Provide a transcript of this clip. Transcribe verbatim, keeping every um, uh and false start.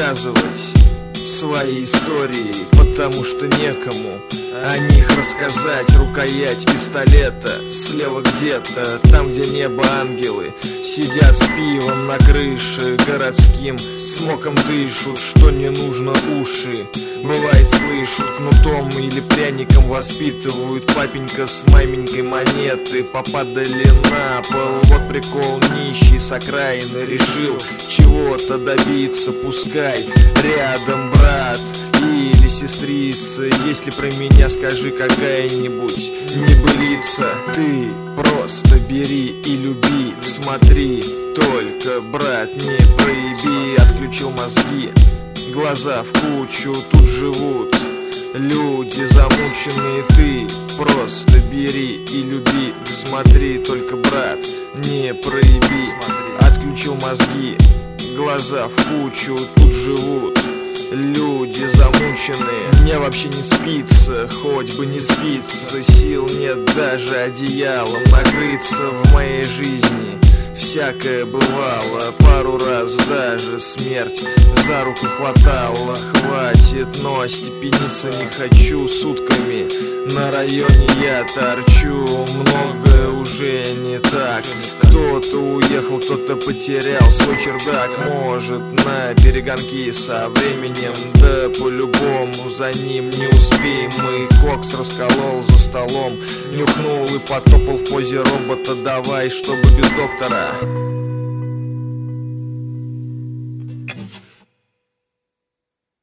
рассказывать свои истории, потому что некому о них рассказать. Рукоять пистолета слева где-то, там где небо ангелы сидят с пивом на крыше городским, смоком дышут, что не нужно уши. Бывает слышат, кнутом или пряником воспитывают. Папенька с маменькой монеты попадали на пол. Вот прикол, нищий с окраины решил чего-то добиться. Пускай рядом брат или сестрица, если про меня скажи какая-нибудь небылица. Ты просто бери и люби, смотри, только, брат, не проеби. Отключил мозги, глаза в кучу, тут живут люди замученные. Ты просто бери и люби, смотри, только, брат, не проеби. Отключил мозги, глаза в кучу, тут живут люди замученные. Мне вообще не спится, хоть бы не спится. Сил нет даже одеялом накрыться. В моей жизни всякое бывало, пару раз даже смерть за руку хватала. Хватит, но остепениться не хочу сутками. На районе я торчу, многое уже не так. Кто-то уехал, кто-то потерял свой чердак. Может, на перегонки со временем, да по-любому за ним не успеем. И кокс расколол за столом, нюхнул и потопал в позе робота. Давай, чтобы без доктора.